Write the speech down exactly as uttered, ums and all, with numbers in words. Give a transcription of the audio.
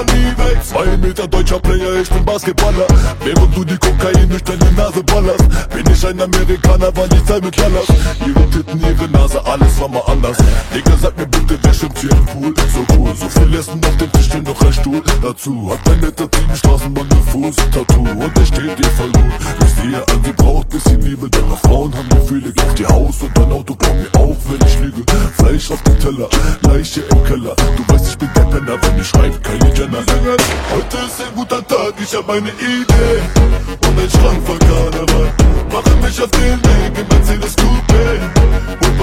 kann nie weg. Zwei Meter deutscher Player, ich bin Basketballer. Während du die Kokain durch deine Nase ballerst, bin ich ein Amerikaner, weil ich Zeit mit Lallers. Ihre Titten, ihre Nase, alles war mal anders. Digga, sag mir bitte, wer stimmt hier im Pool? So cool, so viel Essen auf dem Tisch, steht noch ein Stuhl. Dazu hat ein netter Team Straßenbahn mit Fuß-Tattoo und der steht ihr voll gut. Ich sehe an, sie braucht bisschen Liebe, denn auch Frauen haben Gefühle. Kauf dir Haus und ein Auto, glaub mir auch, wenn ich lüge. Fleisch auf dem Teller, Leiche im Keller. Du weißt, ich bin der Penner, wenn ich schreib, keine Jenner. Heute ist ein guter Tag, ich hab eine Idee und ein Schrank voll Karneval. Mache mich auf den Weg in Mercedes Coupe.